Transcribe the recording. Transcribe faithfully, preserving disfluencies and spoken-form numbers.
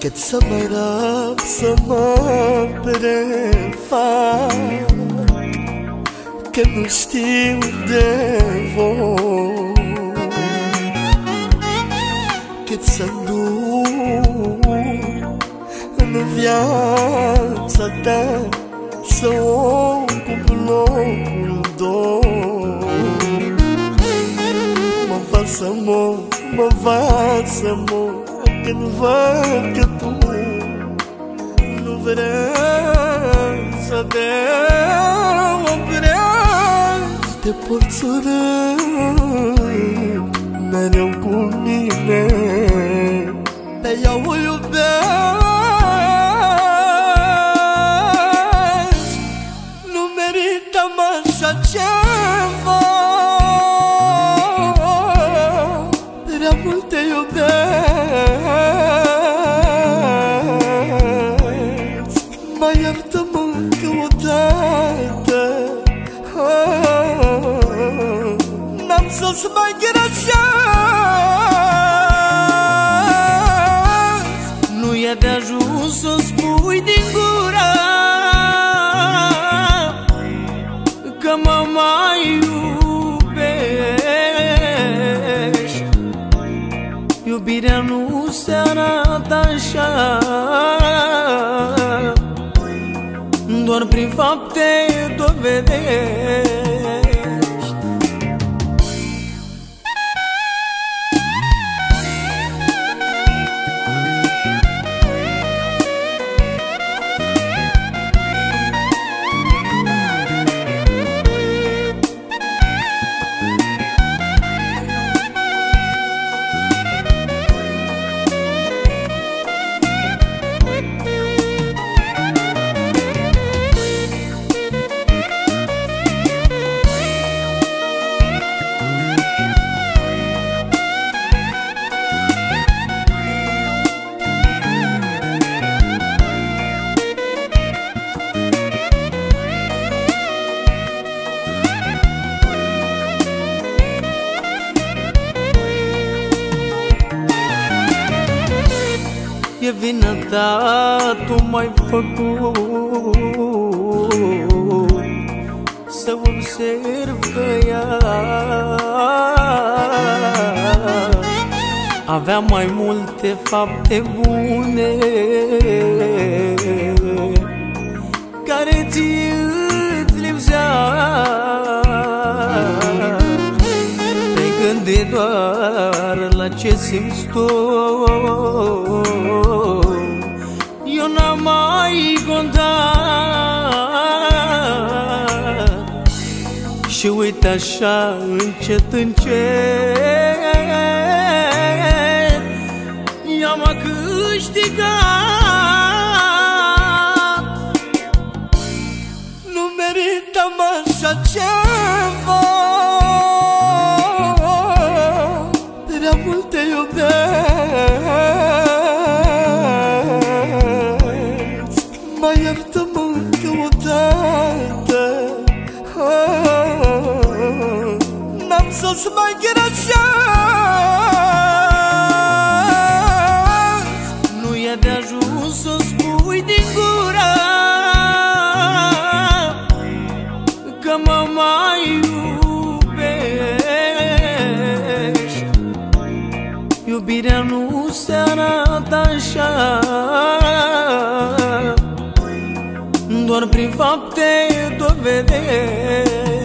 Cât să mă răb, să mă prefac că nu știu de voi. Cât să duc în viața ta, să ocup locul doi. Mă fac să mor, mă fac să mor când văd că tu nu vrei să te oprești. Te porți urât mereu cu mine, pe ea o iubesc. Nu merităm așa ceva, prea mult te iubesc. Mai iartă-mă încă o dată, n-am să-ți mai greșesc. Nu e de ajuns să spui din gură că mă mai iubești. Iubirea nu se arată așa, doar prin fapte dovedești. E vina ta, tu m-ai făcut să observ că ea avea mai multe fapte bune care ție îți lipsea. Te-ai gândit doar la ce simți tu, eu n-am mai contat. Și uite așa, încet, încet, ea m-a câștigat. Nu merităm așa ceva, prea mult te iubesc. Mai iartă-mă încă o dată, n-am să-ți mai greșesc. Nu e de ajuns să spui din gură că mă mai iubești. Iubirea nu se arată așa, doar prin fapte dovedești.